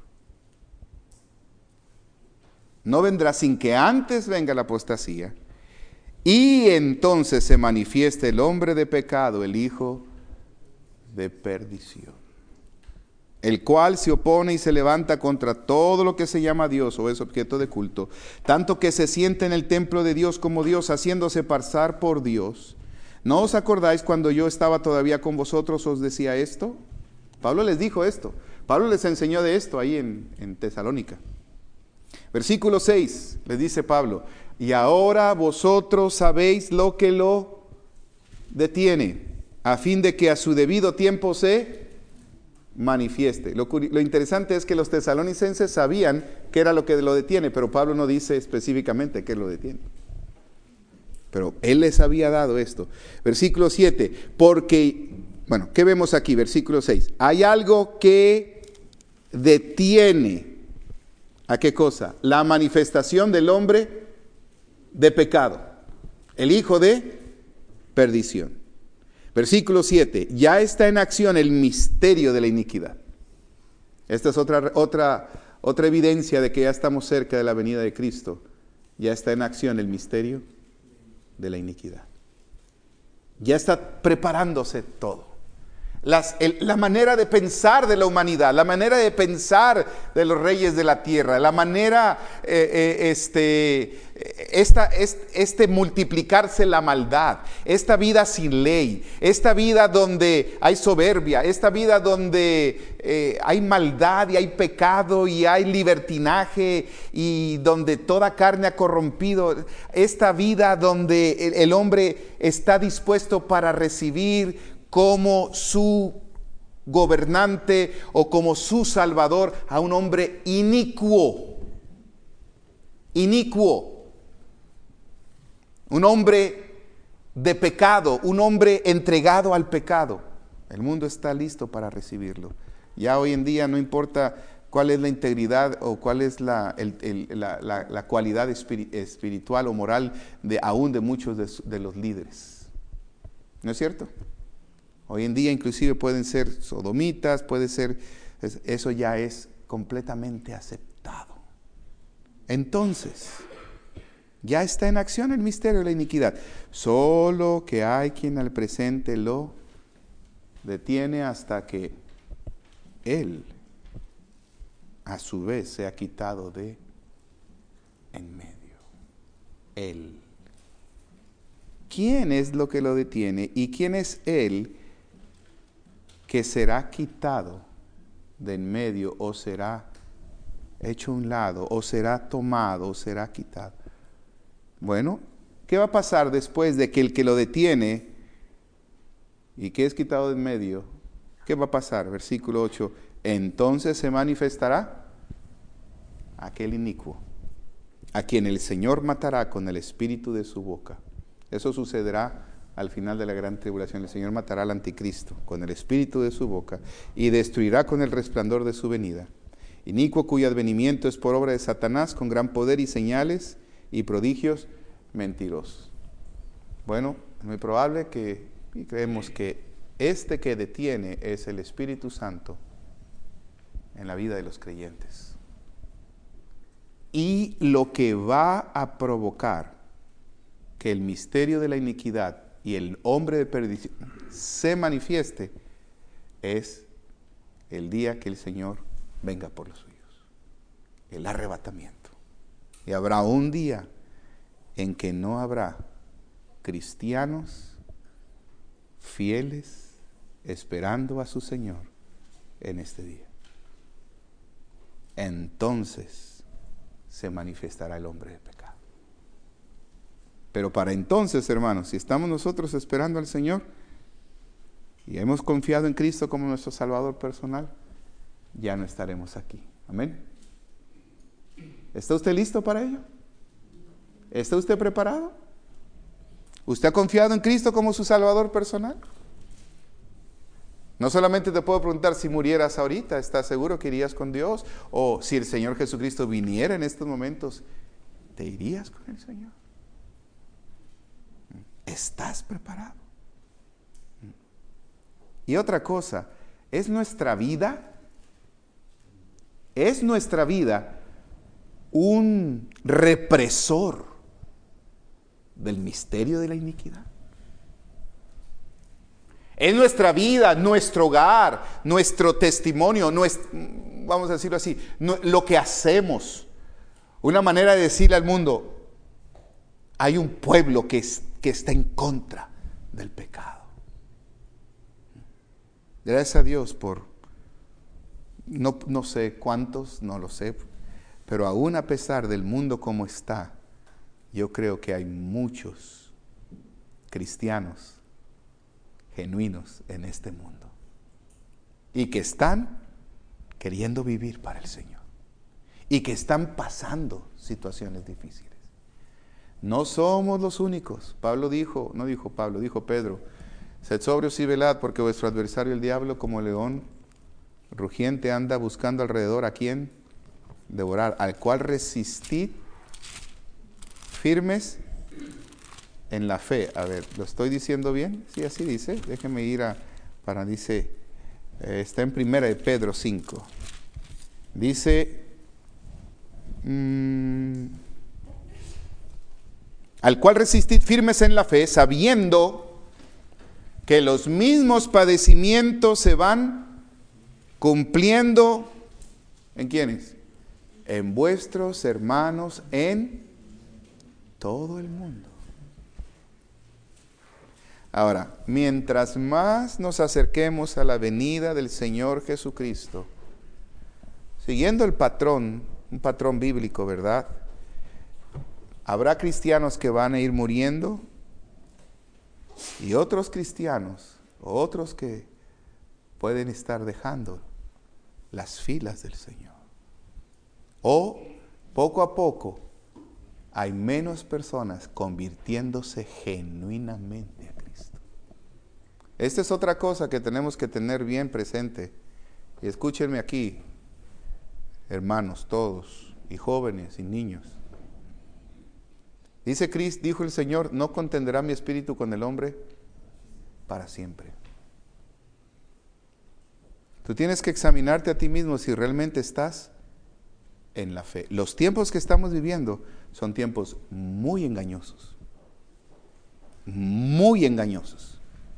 No vendrá sin que antes venga la apostasía. Y entonces se manifiesta el hombre de pecado, el hijo de perdición, el cual se opone y se levanta contra todo lo que se llama Dios o es objeto de culto, tanto que se siente en el templo de Dios como Dios, haciéndose pasar por Dios. ¿No os acordáis cuando yo estaba todavía con vosotros os decía esto? Pablo les dijo esto. Pablo les enseñó de esto ahí en, en Tesalónica. Versículo seis, les dice Pablo: y ahora vosotros sabéis lo que lo detiene, a fin de que a su debido tiempo se manifieste. Lo, lo interesante es que los tesalonicenses sabían qué era lo que lo detiene, pero Pablo no dice específicamente qué lo detiene. Pero él les había dado esto. Versículo siete, porque, bueno, ¿qué vemos aquí? Versículo seis, hay algo que detiene, ¿a qué cosa? La manifestación del hombre de pecado, el hijo de perdición. Versículo siete, ya está en acción el misterio de la iniquidad. Esta es otra, otra, otra evidencia de que ya estamos cerca de la venida de Cristo. Ya está en acción el misterio de la iniquidad. Ya está preparándose todo. Las, el, la manera de pensar de la humanidad, la manera de pensar de los reyes de la tierra, la manera, eh, eh, este, esta, este, este multiplicarse la maldad, esta vida sin ley, esta vida donde hay soberbia, esta vida donde eh, hay maldad y hay pecado y hay libertinaje y donde toda carne ha corrompido, esta vida donde el, el hombre está dispuesto para recibir como su gobernante o como su salvador a un hombre inicuo, inicuo, un hombre de pecado, un hombre entregado al pecado. El mundo está listo para recibirlo. Ya hoy en día no importa cuál es la integridad o cuál es la, el, el, la, la, la cualidad espiritual o moral de aún de muchos de, de los líderes. ¿No es cierto? Hoy en día inclusive pueden ser sodomitas, puede ser, eso ya es completamente aceptado. Entonces, ya está en acción el misterio de la iniquidad. Solo que hay quien al presente lo detiene hasta que él, a su vez, sea quitado de en medio. Él. ¿Quién es lo que lo detiene y quién es él que será quitado de en medio o será hecho a un lado o será tomado o será quitado? Bueno, ¿qué va a pasar después de que el que lo detiene y que es quitado de en medio? ¿Qué va a pasar? Versículo ocho, entonces se manifestará aquel inicuo, a quien el Señor matará con el espíritu de su boca. Eso sucederá al final de la gran tribulación. El Señor matará al anticristo con el espíritu de su boca y destruirá con el resplandor de su venida. Inicuo, cuyo advenimiento es por obra de Satanás, con gran poder y señales y prodigios mentirosos. Bueno, es muy probable que y creemos que este que detiene es el Espíritu Santo en la vida de los creyentes. Y lo que va a provocar que el misterio de la iniquidad y el hombre de perdición se manifieste es el día que el Señor venga por los suyos, el arrebatamiento. Y habrá un día en que no habrá cristianos fieles esperando a su Señor en este día. Entonces se manifestará el hombre de pecado. Pero para entonces, hermanos, si estamos nosotros esperando al Señor y hemos confiado en Cristo como nuestro Salvador personal, ya no estaremos aquí. Amén. ¿Está usted listo para ello? ¿Está usted preparado? ¿Usted ha confiado en Cristo como su Salvador personal? No solamente te puedo preguntar si murieras ahorita, ¿estás seguro que irías con Dios? O si el Señor Jesucristo viniera en estos momentos, ¿te irías con el Señor? ¿Estás preparado? Y otra cosa, ¿es nuestra vida? ¿Es nuestra vida un represor del misterio de la iniquidad? ¿Es nuestra vida, nuestro hogar, nuestro testimonio, nuestro, vamos a decirlo así, no, lo que hacemos, una manera de decirle al mundo, hay un pueblo que es que está en contra del pecado? Gracias a Dios por, no, no sé cuántos, no lo sé, pero aún a pesar del mundo como está, yo creo que hay muchos cristianos genuinos en este mundo y que están queriendo vivir para el Señor y que están pasando situaciones difíciles. No somos los únicos. Pablo dijo, no dijo Pablo, dijo Pedro, sed sobrios y velad, porque vuestro adversario el diablo, como león rugiente, anda buscando alrededor a quien devorar, al cual resistid firmes en la fe. A ver, ¿lo estoy diciendo bien? Sí, así dice. Déjeme ir a, para, dice, eh, está en primera de Pedro cinco. Dice, mmm, al cual resistid firmes en la fe, sabiendo que los mismos padecimientos se van cumpliendo, ¿en quiénes? En vuestros hermanos en todo el mundo. Ahora, mientras más nos acerquemos a la venida del Señor Jesucristo, siguiendo el patrón, un patrón bíblico, ¿verdad? Habrá cristianos que van a ir muriendo y otros cristianos, otros que pueden estar dejando las filas del Señor. O poco a poco hay menos personas convirtiéndose genuinamente a Cristo. Esta es otra cosa que tenemos que tener bien presente. Y escúchenme aquí, hermanos todos, y jóvenes y niños. Dice Cristo, dijo el Señor, no contenderá mi espíritu con el hombre para siempre. Tú tienes que examinarte a ti mismo si realmente estás en la fe. Los tiempos que estamos viviendo son tiempos muy engañosos. Muy engañosos.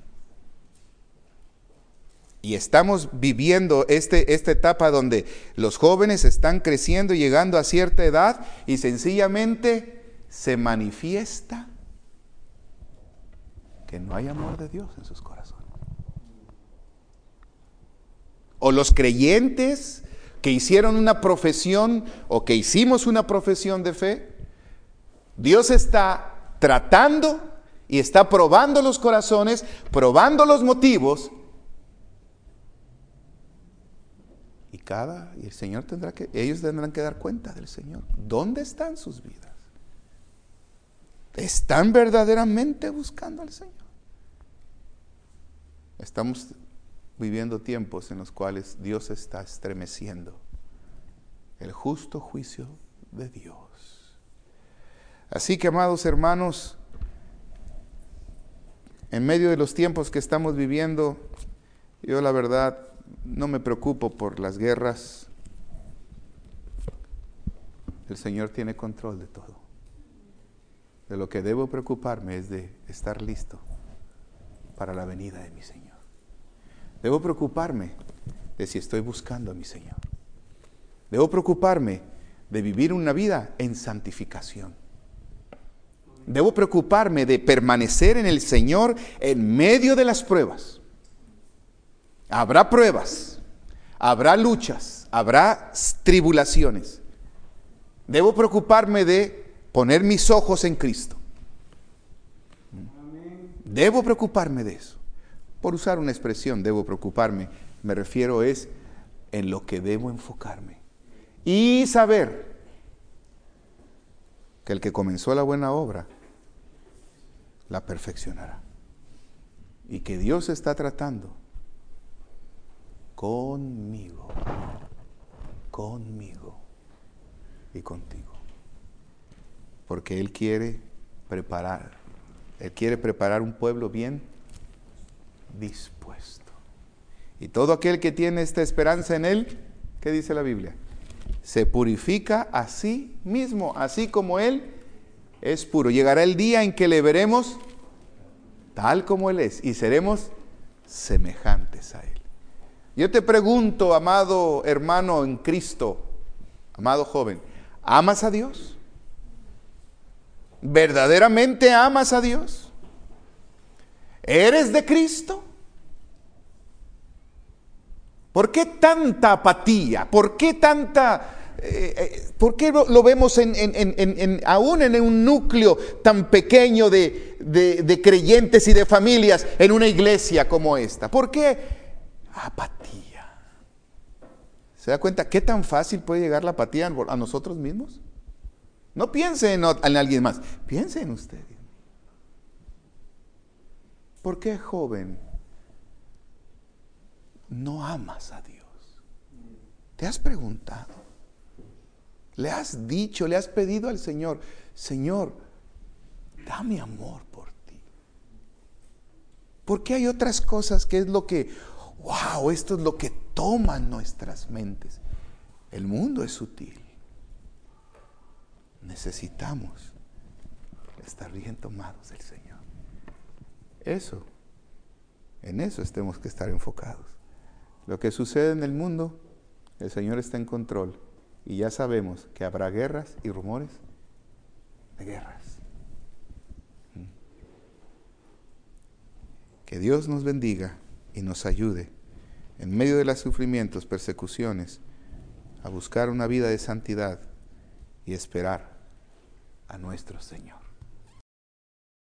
Y estamos viviendo este, esta etapa donde los jóvenes están creciendo y llegando a cierta edad y sencillamente se manifiesta que no hay amor de Dios en sus corazones. O los creyentes que hicieron una profesión o que hicimos una profesión de fe, Dios está tratando y está probando los corazones, probando los motivos, y cada y el Señor tendrá que ellos tendrán que dar cuenta del Señor. ¿Dónde están sus vidas? ¿Están verdaderamente buscando al Señor? Estamos viviendo tiempos en los cuales Dios está estremeciendo el justo juicio de Dios. Así que, amados hermanos, en medio de los tiempos que estamos viviendo, yo la verdad no me preocupo por las guerras. El Señor tiene control de todo. De lo que debo preocuparme es de estar listo para la venida de mi Señor. Debo preocuparme de si estoy buscando a mi Señor. Debo preocuparme de vivir una vida en santificación. Debo preocuparme de permanecer en el Señor en medio de las pruebas. Habrá pruebas, habrá luchas, habrá tribulaciones. Debo preocuparme de poner mis ojos en Cristo. Debo preocuparme de eso. Por usar una expresión, debo preocuparme, me refiero es en lo que debo enfocarme. Y saber que el que comenzó la buena obra la perfeccionará. Y que Dios está tratando conmigo, conmigo y contigo. Porque Él quiere preparar, Él quiere preparar un pueblo bien dispuesto. Y todo aquel que tiene esta esperanza en Él, ¿qué dice la Biblia? Se purifica a sí mismo, así como Él es puro. Llegará el día en que le veremos tal como Él es y seremos semejantes a Él. Yo te pregunto, amado hermano en Cristo, amado joven, ¿amas a Dios? ¿Verdaderamente amas a Dios? ¿Eres de Cristo? ¿Por qué tanta apatía? ¿Por qué tanta... Eh, eh, ¿Por qué lo, lo vemos en, en, en, en, aún en un núcleo tan pequeño de, de, de creyentes y de familias en una iglesia como esta? ¿Por qué apatía? ¿Se da cuenta qué tan fácil puede llegar la apatía a nosotros mismos? No piense en, en alguien más, piense en usted. ¿Por qué, joven, no amas a Dios? ¿Te has preguntado? ¿Le has dicho, le has pedido al Señor, Señor, dame amor por ti? Porque hay otras cosas que es lo que, wow, esto es lo que toma nuestras mentes. El mundo es sutil. Necesitamos estar bien tomados del Señor. Eso, en eso tenemos que estar enfocados. Lo que sucede en el mundo, el Señor está en control. Y ya sabemos que habrá guerras y rumores de guerras. Que Dios nos bendiga y nos ayude en medio de los sufrimientos, persecuciones, a buscar una vida de santidad y esperar a nuestro Señor.